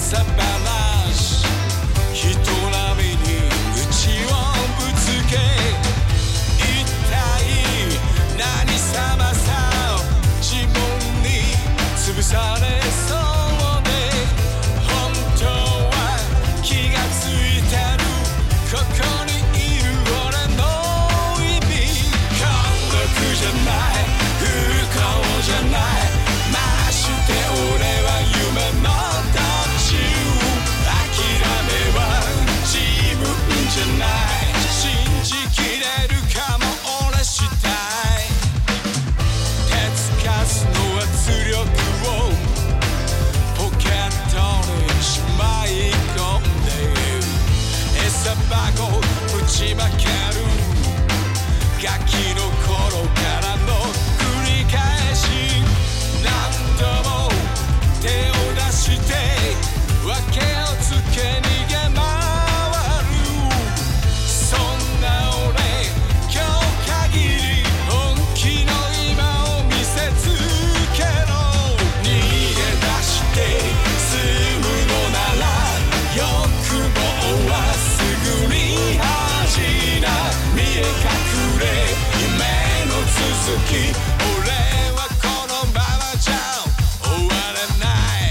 噂話人並みに口をぶつけ一体何様さ自分に潰されそうで本当は気がついてるここにいる俺の意味孤独じゃない不幸じゃないまして俺は夢の途中諦めは自分じゃない信じきれるかも俺したい手つかずの圧力をポケットにしまい込んで餌箱ぶちまけるガキの頃からの繰り返し何度も手を出して訳をつけ逃げ回るそんな俺今日限り本気の今を見せつけろ逃げ出して済むのなら欲望はすぐに恥だ見え隠れ夢の続き俺はこのままじゃ終われない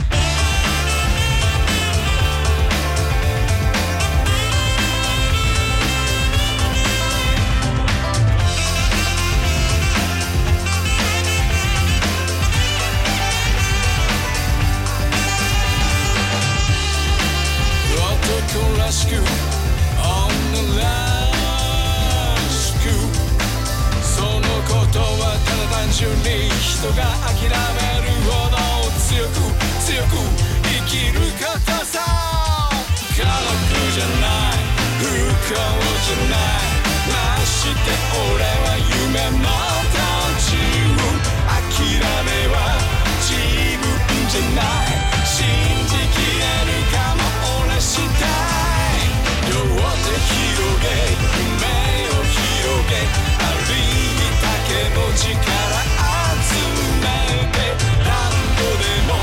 男らしく女らしくそのことはただ単純に人が諦めるほど強く強く生きることさ孤独じゃない不幸じゃないまして俺は夢の途中諦めは自分じゃない信じきれるかも俺したい両手広げ夢を広げありったけの力集めて何度でも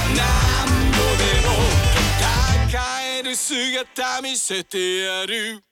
何度でも戦える姿見せてやる